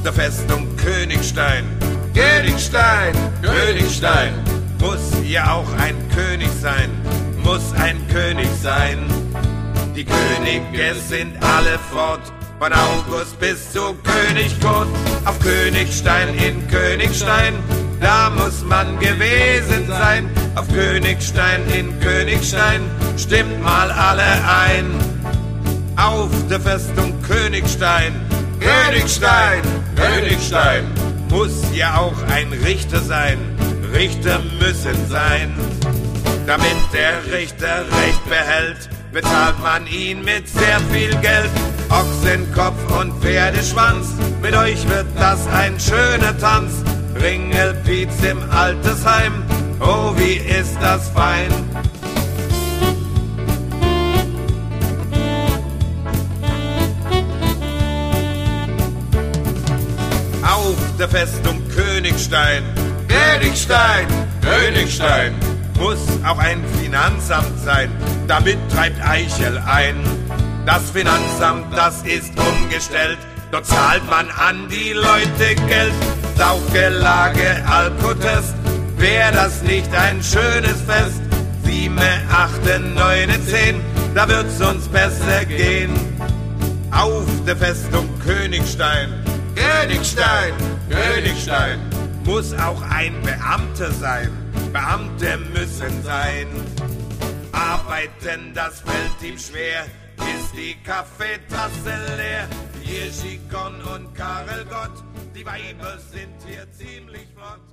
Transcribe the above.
der Festung Königstein. Königstein, Königstein, muss ja auch ein König sein, muss ein König sein. Die Könige sind alle fort, von August bis zu König Kurt. Auf Königstein in Königstein, da muss man gewesen sein. Auf Königstein in Königstein, stimmt mal alle ein. Auf der Festung Königstein, Königstein, Königstein, muss ja auch ein Richter sein, Richter müssen sein. Damit der Richter Recht behält, bezahlt man ihn mit sehr viel Geld. Ochsenkopf und Pferdeschwanz, mit euch wird das ein schöner Tanz. Ringelpiez im Altersheim, oh wie ist das fein. Auf der Festung Königstein, Königstein, Königstein, muss auch ein Finanzamt sein, damit treibt Eichel ein. Das Finanzamt, das ist umgestellt, dort zahlt man an die Leute Geld. Saugelage, Alkotest, wär das nicht ein schönes Fest? 7, 8, 9, 10, da wird's uns besser gehen. Auf der Festung Königstein, Königstein, Königstein, muss auch ein Beamter sein, Beamte müssen sein. Arbeiten, das fällt ihm schwer, ist die Kaffeetasse leer. Hier Chicon und Karel Gott, die Weiber sind hier ziemlich flott.